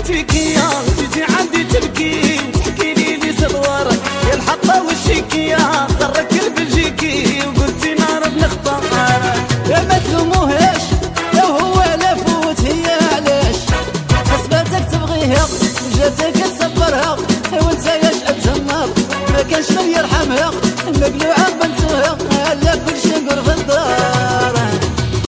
فيكي يا تجي عندي تبكي تحكي لي صدورك يا الحطة والشيكي يا ضرك البلجيكي وقلتي